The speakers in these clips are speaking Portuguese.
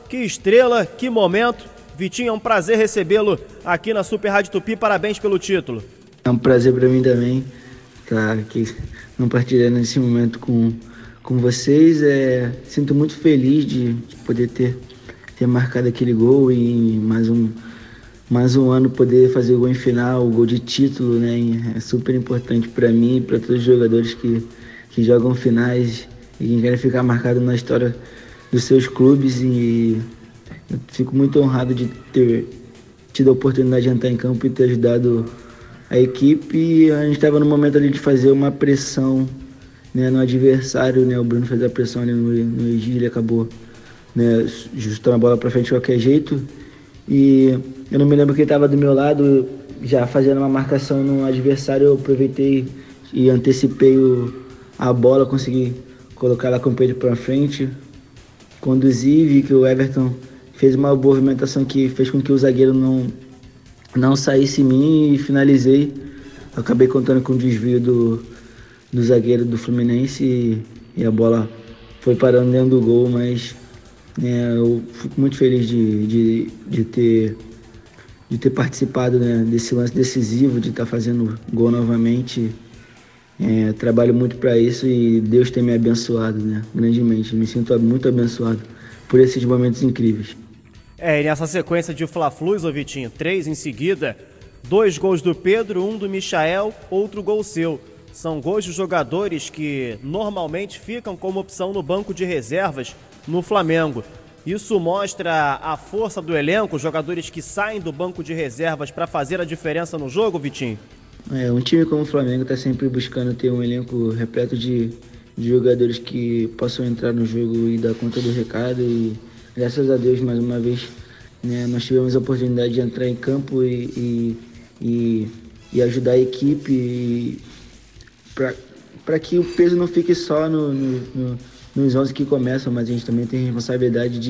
que estrela, que momento. Vitinho, é um prazer recebê-lo aqui na Super Rádio Tupi, parabéns pelo título. É um prazer para mim também estar aqui compartilhando esse momento com vocês. Sinto muito feliz de poder ter marcado aquele gol e mais um ano poder fazer o gol em final, o gol de título, né? É super importante para mim e para todos os jogadores que jogam finais e que querem ficar marcados na história dos seus clubes. E eu fico muito honrado de ter tido a oportunidade de entrar em campo e ter ajudado a equipe. A gente estava no momento ali de fazer uma pressão, né, no adversário, né? O Bruno fez a pressão ali no Egídio, ele acabou, né, justando a bola para frente de qualquer jeito. E eu não me lembro quem estava do meu lado, já fazendo uma marcação no adversário, eu aproveitei e antecipei a bola, consegui colocar ela com o peito para frente, conduzi, vi que o Everton fez uma movimentação que fez com que o zagueiro não saísse em mim e finalizei. Acabei contando com o desvio do zagueiro do Fluminense e a bola foi parando dentro do gol, mas eu fico muito feliz de ter participado, né, desse lance decisivo, de estar fazendo gol novamente. Trabalho muito para isso e Deus tem me abençoado, né, grandemente. Me sinto muito abençoado por esses momentos incríveis. E nessa sequência de Fla-Flus, ô Vitinho, 3 em seguida, 2 gols do Pedro, 1 do Michael, outro gol seu. São gols de jogadores que normalmente ficam como opção no banco de reservas no Flamengo. Isso mostra a força do elenco, jogadores que saem do banco de reservas para fazer a diferença no jogo, Vitinho? Um time como o Flamengo está sempre buscando ter um elenco repleto de jogadores que possam entrar no jogo e dar conta do recado. E graças a Deus, mais uma vez, né, nós tivemos a oportunidade de entrar em campo e ajudar a equipe para que o peso não fique só nos 11 que começam, mas a gente também tem a responsabilidade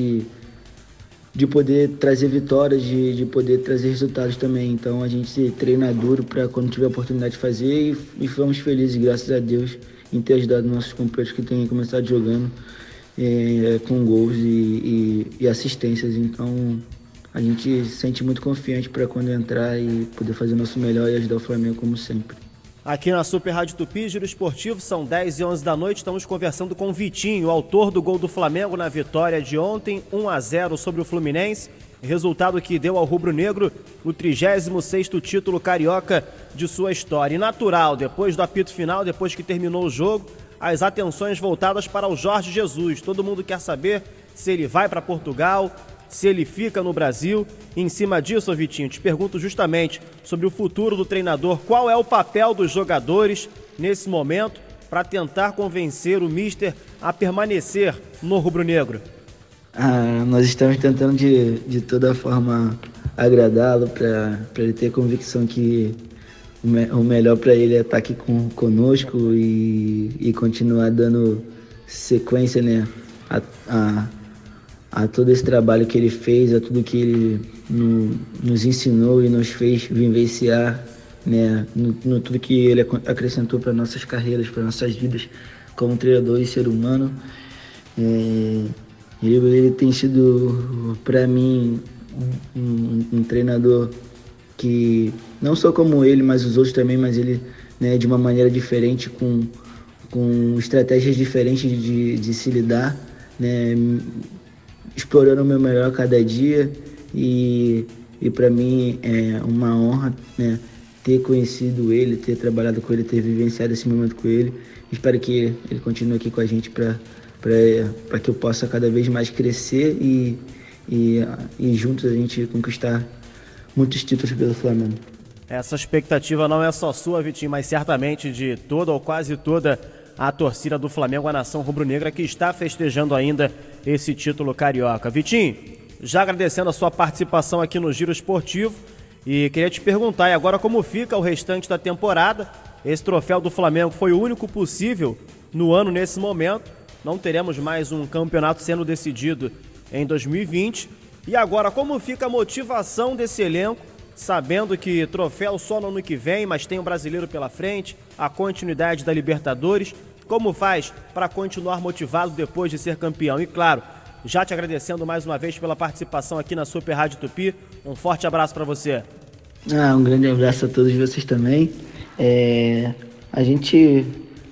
de poder trazer vitórias, de poder trazer resultados também. Então a gente treina duro para quando tiver a oportunidade de fazer e fomos felizes, graças a Deus, em ter ajudado nossos companheiros que têm começado jogando com gols e assistências. Então a gente se sente muito confiante para quando entrar e poder fazer o nosso melhor e ajudar o Flamengo como sempre. Aqui na Super Rádio Tupi, Giro Esportivo, são 10h11 da noite, estamos conversando com o Vitinho, o autor do gol do Flamengo na vitória de ontem, 1-0 sobre o Fluminense, resultado que deu ao rubro-negro o 36º título carioca de sua história. E natural, depois do apito final, depois que terminou o jogo, as atenções voltadas para o Jorge Jesus. Todo mundo quer saber se ele vai para Portugal, se ele fica no Brasil. Em cima disso, Vitinho, te pergunto justamente sobre o futuro do treinador. Qual é o papel dos jogadores nesse momento para tentar convencer o míster a permanecer no rubro-negro? Nós estamos tentando de toda forma agradá-lo para ele ter convicção que o melhor para ele é estar aqui conosco e continuar dando sequência, né, a todo esse trabalho que ele fez, a tudo que ele nos ensinou e nos fez vivenciar, né, no tudo que ele acrescentou para nossas carreiras, para nossas vidas como treinador e ser humano. Ele tem sido, para mim, um treinador que, não só como ele, mas os outros também, mas ele, né, de uma maneira diferente, com estratégias diferentes de se lidar, né, explorando o meu melhor a cada dia e para mim é uma honra, né, ter conhecido ele, ter trabalhado com ele, ter vivenciado esse momento com ele. Espero que ele continue aqui com a gente para que eu possa cada vez mais crescer e juntos a gente conquistar muitos títulos pelo Flamengo. Essa expectativa não é só sua, Vitinho, mas certamente de toda ou quase toda a torcida do Flamengo, a nação rubro-negra, que está festejando ainda esse título carioca. Vitinho, já agradecendo a sua participação aqui no Giro Esportivo e queria te perguntar, e agora como fica o restante da temporada? Esse troféu do Flamengo foi o único possível no ano nesse momento, não teremos mais um campeonato sendo decidido em 2020. E agora, como fica a motivação desse elenco, sabendo que troféu só no ano que vem, mas tem o brasileiro pela frente, a continuidade da Libertadores? Como faz para continuar motivado depois de ser campeão? E claro, Já te agradecendo mais uma vez pela participação aqui na Super Rádio Tupi. Um forte abraço para você. Um grande abraço a todos vocês também. A gente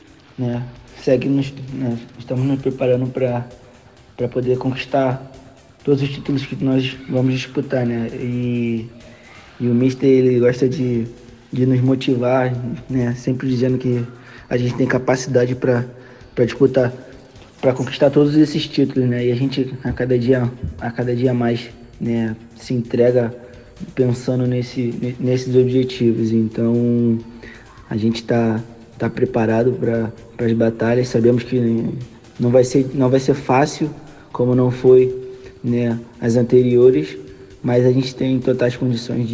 estamos nos preparando para poder conquistar todos os títulos que nós vamos disputar, né? E o Mister, ele gosta de nos motivar, né? Sempre dizendo que a gente tem capacidade para disputar, para conquistar todos esses títulos, né? E a gente a cada dia mais, né, se entrega pensando nesses objetivos. Então a gente está preparado para as batalhas. Sabemos que não vai ser fácil, como não foi, né, as anteriores, mas a gente tem totais condições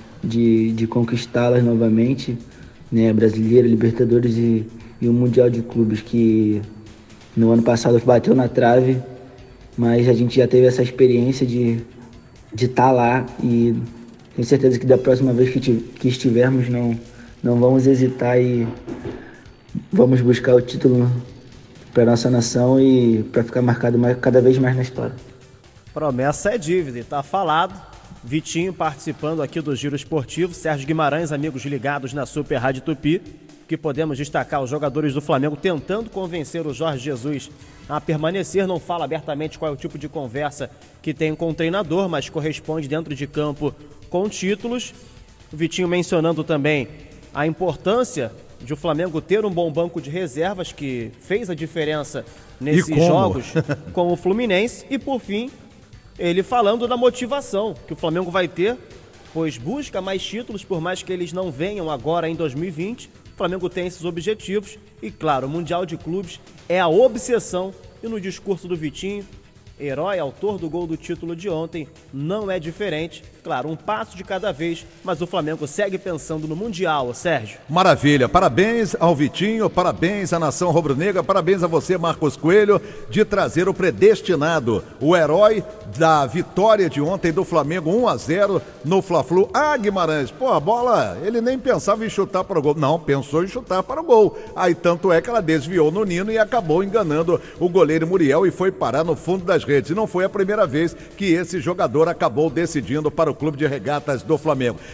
de conquistá-las novamente, né? Brasileiro, Libertadores e o Mundial de Clubes, que no ano passado bateu na trave, mas a gente já teve essa experiência de estar lá, e tenho certeza que da próxima vez que estivermos não vamos hesitar e vamos buscar o título para nossa nação e para ficar marcado cada vez mais na história. Promessa é dívida, e tá falado. Vitinho participando aqui do Giro Esportivo, Sérgio Guimarães, amigos ligados na Super Rádio Tupi, que podemos destacar os jogadores do Flamengo tentando convencer o Jorge Jesus a permanecer. Não fala abertamente qual é o tipo de conversa que tem com o treinador, mas corresponde dentro de campo com títulos. O Vitinho mencionando também a importância de o Flamengo ter um bom banco de reservas, que fez a diferença nesses jogos com o Fluminense. E por fim, ele falando da motivação que o Flamengo vai ter, pois busca mais títulos, por mais que eles não venham agora em 2020. O Flamengo tem esses objetivos e, claro, o Mundial de Clubes é a obsessão. E no discurso do Vitinho, herói, autor do gol do título de ontem, não é diferente. Claro, um passo de cada vez, mas o Flamengo segue pensando no Mundial, Sérgio. Maravilha, parabéns ao Vitinho, parabéns à nação rubro-negra, parabéns a você, Marcos Coelho, de trazer o predestinado, o herói da vitória de ontem do Flamengo 1-0 no Fla-Flu. Guimarães, a bola, ele nem pensava em chutar para o gol, não, pensou em chutar para o gol. Aí tanto é que ela desviou no Nino e acabou enganando o goleiro Muriel e foi parar no fundo das redes. E não foi a primeira vez que esse jogador acabou decidindo para o Clube de Regatas do Flamengo.